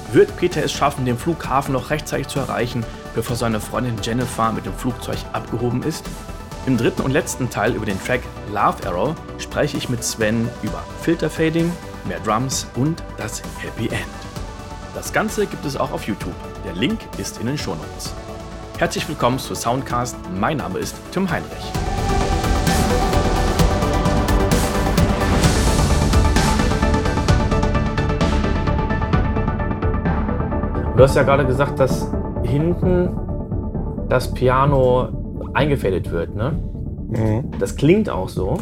Wird Peter es schaffen, den Flughafen noch rechtzeitig zu erreichen, bevor seine Freundin Jennifer mit dem Flugzeug abgehoben ist? Im dritten und letzten Teil über den Track Love Arrow spreche ich mit Sven über Filterfading, mehr Drums und das Happy End. Das Ganze gibt es auch auf YouTube. Der Link ist in den Shownotes. Herzlich willkommen zu Soundcast. Mein Name ist Tim Heinrich. Du hast ja gerade gesagt, dass hinten das Piano eingefadet wird, ne? Mhm. Das klingt auch so.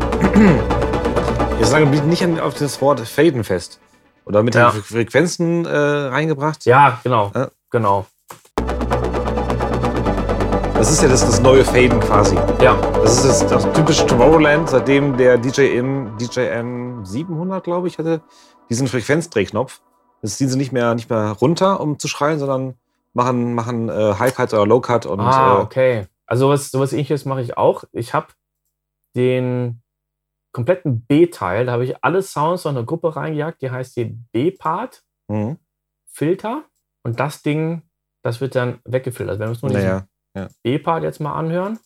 Ich sage nicht auf das Wort faden fest. Oder mit den Frequenzen reingebracht. Ja, genau. Genau. Das ist ja das neue Faden quasi. Ja. Das ist das typische Tomorrowland, seitdem der DJM 700, glaube ich, hatte diesen Frequenzdrehknopf. Das ziehen sie nicht mehr runter, um zu schreien, sondern machen High-Cut oder Low-Cut. Okay. Also sowas Ähnliches mache ich auch. Ich habe den kompletten B-Teil, da habe ich alle Sounds in eine Gruppe reingejagt, die heißt hier B-Part, Filter. Und das Ding, das wird dann weggefiltert. Wenn wir uns nur diesen B-Part jetzt mal anhören.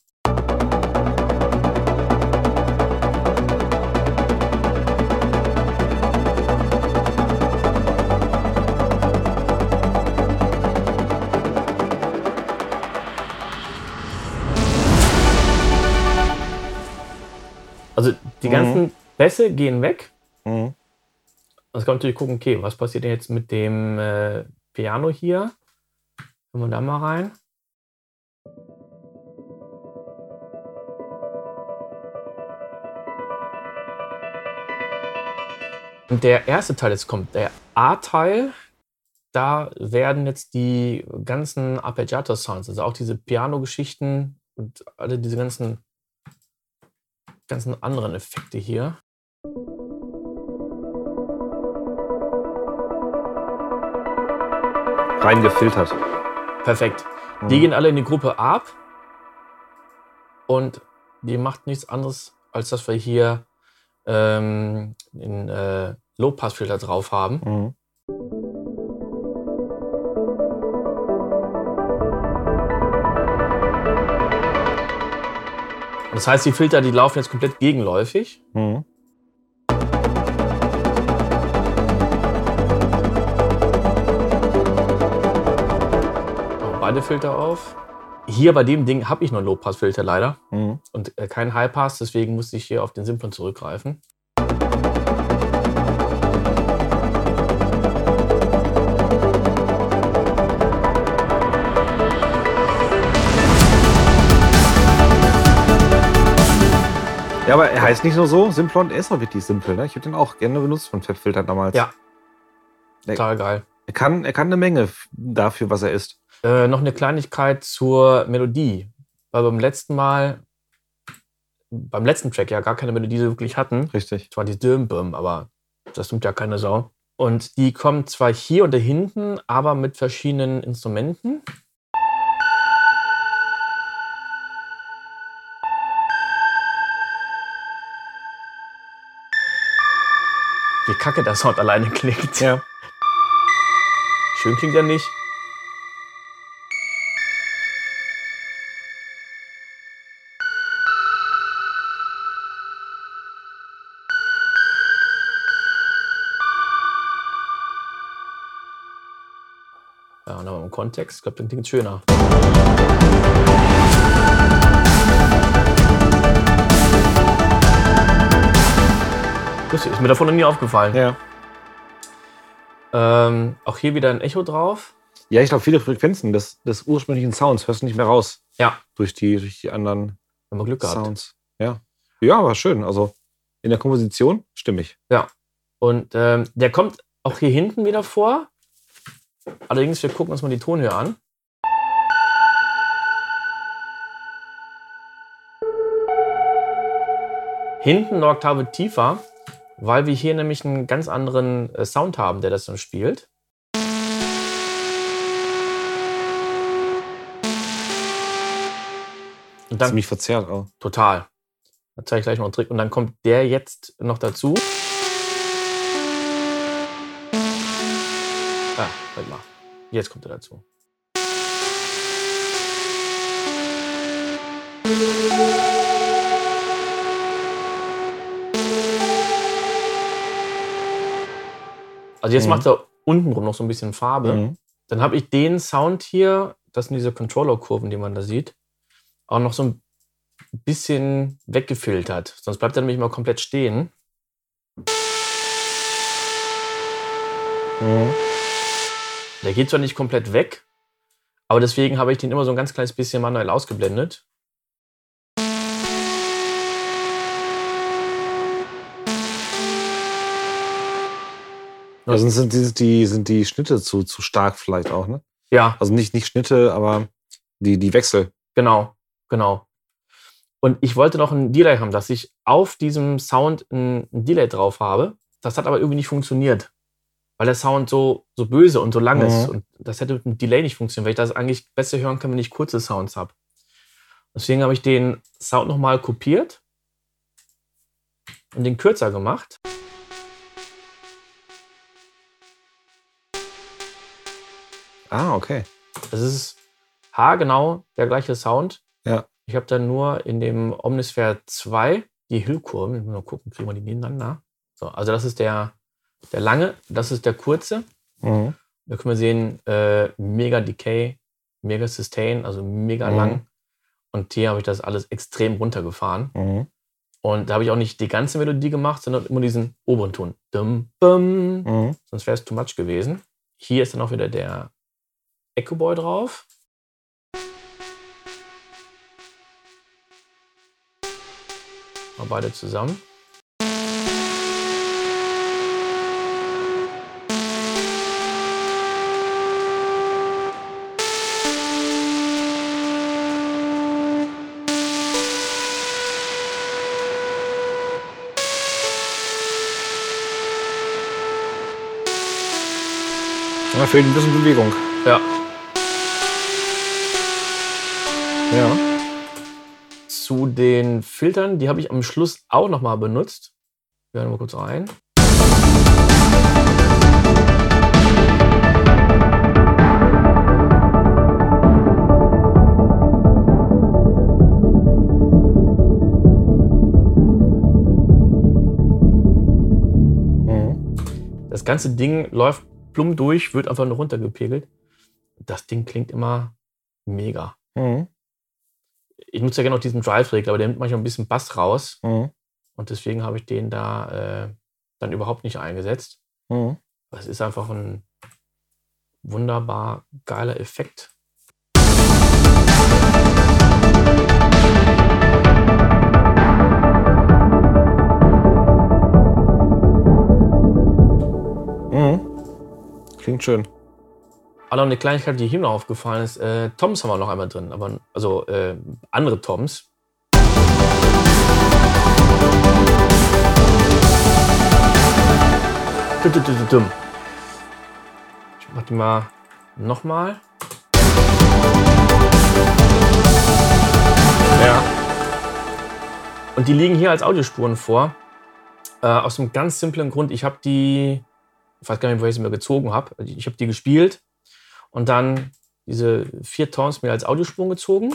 Also die ganzen Bässe gehen weg. Mhm. Jetzt kann man natürlich gucken, okay, was passiert denn jetzt mit dem Piano hier? Hören wir da mal rein. Und der erste Teil, jetzt kommt der A-Teil. Da werden jetzt die ganzen Arpeggiato-Sounds, also auch diese Piano-Geschichten und alle diese ganzen anderen Effekte hier. Reingefiltert. Perfekt. Die gehen alle in die Gruppe ab und die macht nichts anderes, als dass wir hier den Low-Pass-Filter drauf haben. Mhm. Das heißt, die Filter, die laufen jetzt komplett gegenläufig. Mhm. Beide Filter auf. Hier bei dem Ding habe ich nur einen Low-Pass-Filter leider und keinen High-Pass, deswegen musste ich hier auf den simplen zurückgreifen. Ja, aber er heißt nicht nur so, Simplon, er ist auch wirklich simpel. Ne? Ich habe den auch gerne benutzt von Fab-Filter damals. Ja, total geil. Er kann eine Menge dafür, was er ist. Noch eine Kleinigkeit zur Melodie. Weil beim letzten Track ja gar keine Melodie so wirklich hatten. Richtig. Zwar die Düm-Büm, aber das nimmt ja keine Sau. Und die kommen zwar hier und da hinten, aber mit verschiedenen Instrumenten. Wie kacke der Sound alleine klingt. Ja. Schön klingt er nicht. Ja, und aber im Kontext, ich glaube, dann klingt es schöner. Lustig, ist mir davon noch nie aufgefallen. Ja. Auch hier wieder ein Echo drauf. Ja, ich glaube, viele Frequenzen des ursprünglichen Sounds hörst du nicht mehr raus. Ja. Durch die anderen Haben wir Glück gehabt. Sounds. Ja. Ja, aber schön. Also in der Komposition stimmig. Ja. Und der kommt auch hier hinten wieder vor. Allerdings, wir gucken uns mal die Tonhöhe an. Hinten eine Oktave tiefer, weil wir hier nämlich einen ganz anderen Sound haben, der das dann spielt. Und dann, ziemlich verzerrt auch. Total. Da zeige ich gleich noch einen Trick. Und dann kommt der jetzt noch dazu. Warte mal. Jetzt kommt er dazu. Also jetzt macht er untenrum noch so ein bisschen Farbe. Dann habe ich den Sound hier, das sind diese Controller-Kurven, die man da sieht, auch noch so ein bisschen weggefiltert. Sonst bleibt er nämlich mal komplett stehen. Der geht zwar nicht komplett weg, aber deswegen habe ich den immer so ein ganz kleines bisschen manuell ausgeblendet. Also sind die Schnitte zu stark vielleicht auch, ne? Ja. Also nicht Schnitte, aber die Wechsel. Genau. Und ich wollte noch ein Delay haben, dass ich auf diesem Sound ein Delay drauf habe. Das hat aber irgendwie nicht funktioniert, weil der Sound so böse und so lang ist. Und das hätte mit dem Delay nicht funktioniert, weil ich das eigentlich besser hören kann, wenn ich kurze Sounds habe. Deswegen habe ich den Sound nochmal kopiert und den kürzer gemacht. Ah, okay. Das ist haargenau der gleiche Sound. Ja. Ich habe dann nur in dem Omnisphere 2 die Hillkurven. Ich muss mal gucken, kriegen wir die nebeneinander. So, also das ist der lange, das ist der kurze. Da können wir sehen, mega Decay, mega Sustain, also mega lang. Und hier habe ich das alles extrem runtergefahren. Und da habe ich auch nicht die ganze Melodie gemacht, sondern immer diesen oberen Ton. Dum, bum. Sonst wäre es too much gewesen. Hier ist dann auch wieder der Echo Boy drauf. Mal beide zusammen. Da fehlt ein bisschen Bewegung. Ja. Ja. Zu den Filtern, die habe ich am Schluss auch nochmal benutzt. Wir hören mal kurz rein. Das ganze Ding läuft plump durch, wird einfach nur runtergepegelt. Das Ding klingt immer mega. Ich nutze ja gerne noch diesen Drive-Regler, aber der nimmt manchmal ein bisschen Bass raus. Und deswegen habe ich den da dann überhaupt nicht eingesetzt. Es ist einfach ein wunderbar geiler Effekt. Klingt schön. Aber noch eine Kleinigkeit, die hier noch aufgefallen ist, Toms haben wir noch einmal drin, aber also andere Toms. Ich mach die mal nochmal. Ja. Und die liegen hier als Audiospuren vor. Aus einem ganz simplen Grund. Ich habe die, ich weiß gar nicht, wo ich sie mir gezogen habe. Ich habe die gespielt und dann diese 4 Toms mir als Audiospuren gezogen,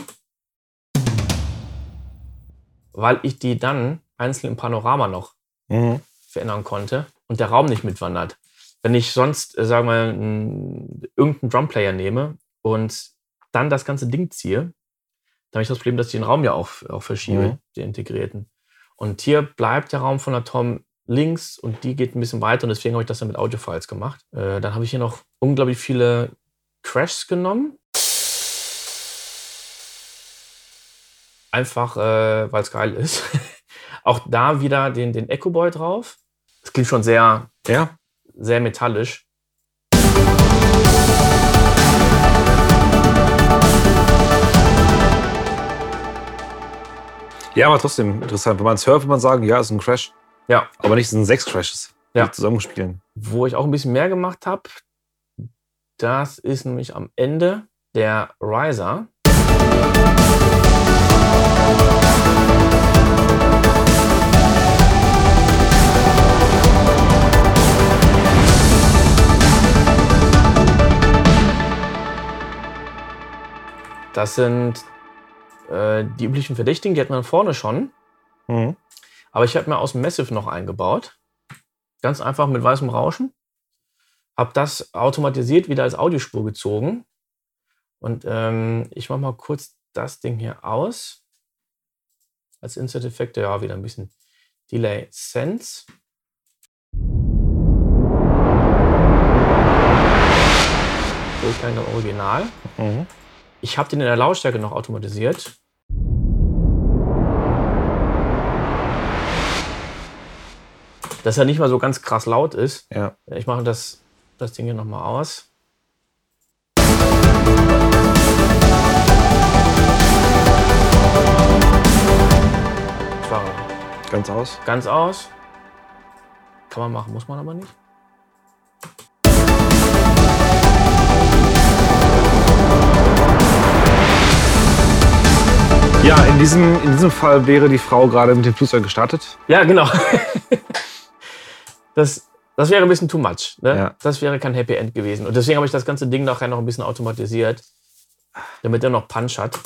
weil ich die dann einzeln im Panorama noch verändern konnte und der Raum nicht mitwandert. Wenn ich sonst, sagen wir mal, irgendeinen Drumplayer nehme und dann das ganze Ding ziehe, dann habe ich das Problem, dass ich den Raum ja auch verschiebe, den integrierten. Und hier bleibt der Raum von der Tom links und die geht ein bisschen weiter und deswegen habe ich das dann mit Audiofiles gemacht. Dann habe ich hier noch unglaublich viele Crashs genommen. Einfach, weil es geil ist. Auch da wieder den Echo Boy drauf. Das klingt schon sehr, sehr metallisch. Ja, aber trotzdem interessant. Wenn man es hört, würde man sagen, ja, es ist ein Crash. Ja. Aber nicht, es sind 6 Crashes, die zusammenspielen. Wo ich auch ein bisschen mehr gemacht habe, das ist nämlich am Ende der Riser. Das sind die üblichen Verdächtigen, die hat man vorne schon. Mhm. Aber ich habe mir aus dem Massive noch eingebaut. Ganz einfach mit weißem Rauschen. Habe das automatisiert wieder als Audiospur gezogen. Und ich mache mal kurz das Ding hier aus. Als Insert-Effekte, ja, wieder ein bisschen Delay Sense. So ist kein Original. Mhm. Ich habe den in der Lautstärke noch automatisiert. Dass er nicht mal so ganz krass laut ist. Ja. Ich mache das Ding hier nochmal aus. Ganz aus. Ganz aus. Kann man machen, muss man aber nicht. Ja, in diesem Fall wäre die Frau gerade mit dem Flugzeug gestartet. Ja, genau. Das wäre ein bisschen too much. Ne? Ja. Das wäre kein Happy End gewesen. Und deswegen habe ich das ganze Ding nachher noch ein bisschen automatisiert, damit er noch Punch hat.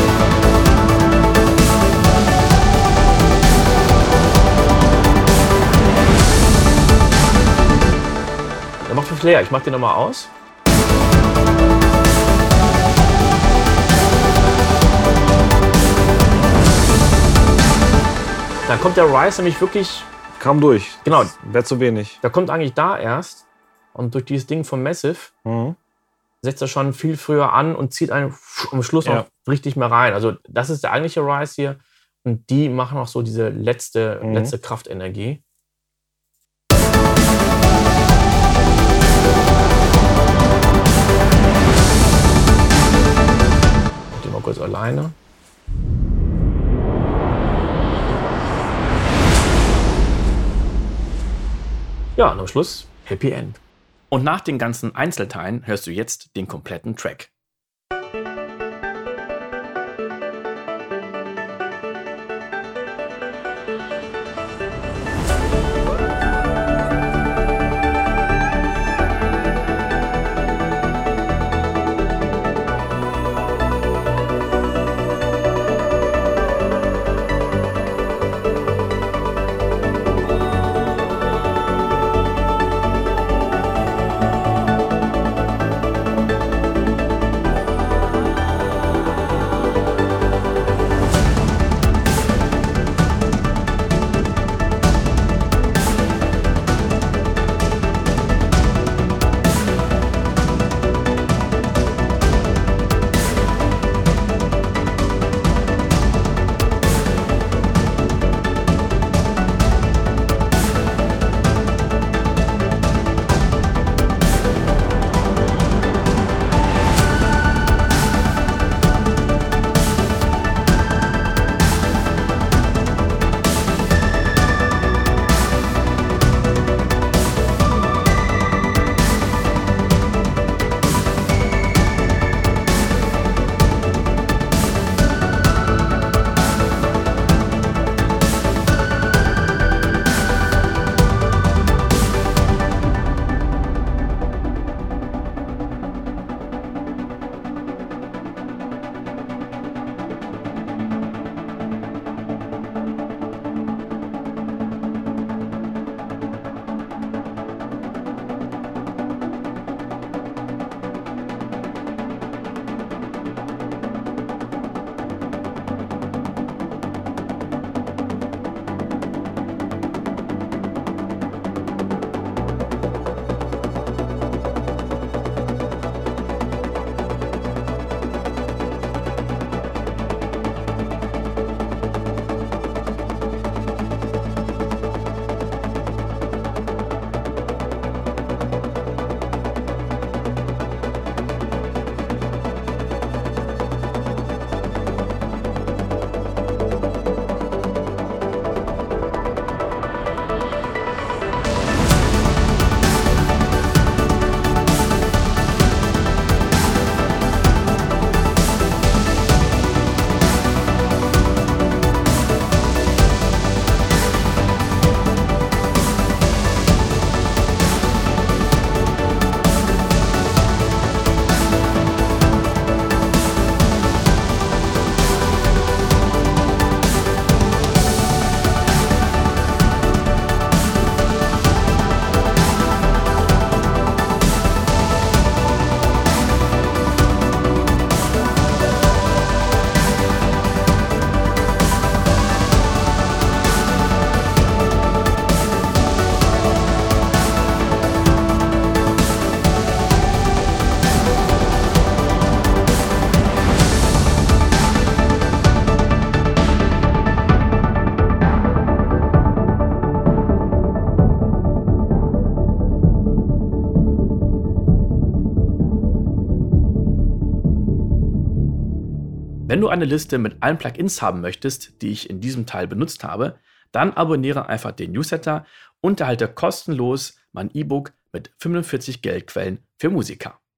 Der macht viel Flair. Ich mache den nochmal aus. Dann kommt der Rise nämlich wirklich... Kam durch. Genau. Wäre zu wenig. Der kommt eigentlich da erst. Und durch dieses Ding vom Massive setzt er schon viel früher an und zieht einen am Schluss noch richtig mehr rein. Also das ist der eigentliche Rise hier. Und die machen auch so diese letzte Kraftenergie. Ich die mal kurz alleine. Ja, und am Schluss Happy End. Und nach den ganzen Einzelteilen hörst du jetzt den kompletten Track. Wenn du eine Liste mit allen Plugins haben möchtest, die ich in diesem Teil benutzt habe, dann abonniere einfach den Newsletter und erhalte kostenlos mein E-Book mit 45 Geldquellen für Musiker.